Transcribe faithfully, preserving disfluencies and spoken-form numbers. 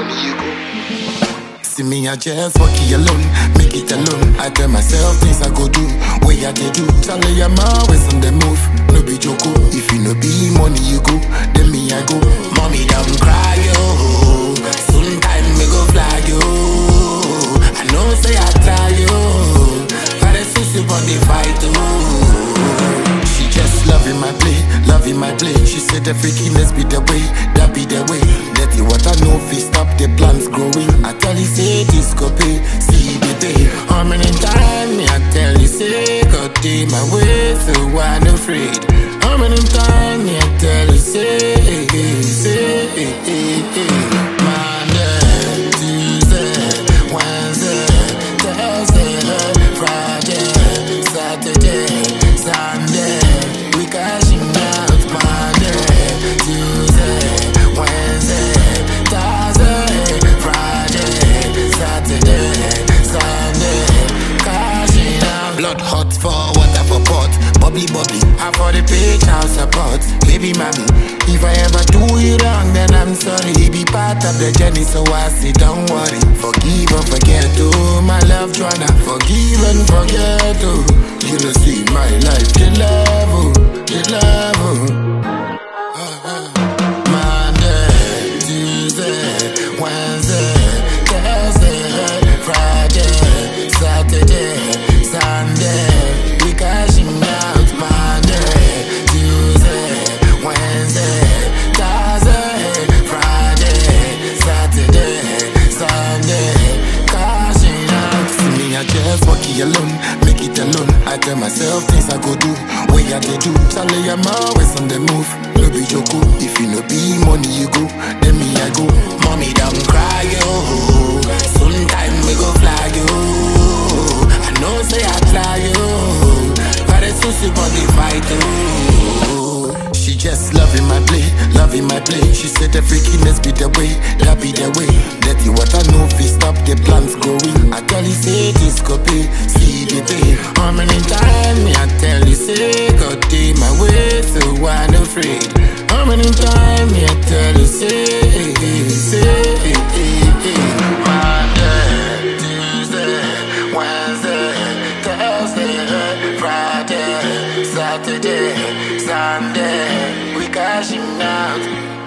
money you go. See me, I just walk it alone, make it alone. I tell myself things I go do, way I they do. Charlie, I'm always on the move, no be joko. If you no be money you go, then me I go. Mommy don't cry yo, soon time me go fly yo. I know say I try yo, but it's so super the fight too. She just loving my play, loving my play. She said the freakiness be the way, that be the way. Dirty water no fit stop the plants growing. I tell you say this go pay, see the day. How many times me I tell you say go day my way, so I'm afraid. How many times me I tell you say, say, Monday, Tuesday, Wednesday, Thursday, Friday, Saturday, Sunday. We cashing out Monday, Tuesday, Wednesday, Thursday, Friday, Saturday, Sunday. Cashing out. Blood hot for water for pot, bubbly bubbly. I for the page house support. Baby mommy, if I ever do you wrong, then I'm sorry. Be part of the journey, so I say don't worry. Forgive and forget, oh my love Joanna. Forgive and forget, oh. You don't see my life, the love, oh, the love, oh. Monday, Tuesday, Wednesday, Thursday, Friday, Saturday, Sunday. We cashing out Monday, Tuesday, Wednesday, Thursday, Friday, Saturday, Sunday. Cashing out. See me, I just walk it alone, make it alone. I tell myself things I go do, way I they do. Charlie, I'm always on the move, no be joko. If you no be money you go, then me I go. Mommy don't cry yo, soon time me go fly yo. I know say I try yo, but it's so super the fight too. She just loving my play, loving my play. She said the freakiness be the way, that be the way. Dirty water no fit stop the plants growing. I tell you say this go pay, see the day. How many times me I tell you say go day my way, so I'm afraid. How many times me I tell you say, say, Monday, Tuesday, Wednesday, Thursday, Friday, Saturday, Sunday. We cashing out.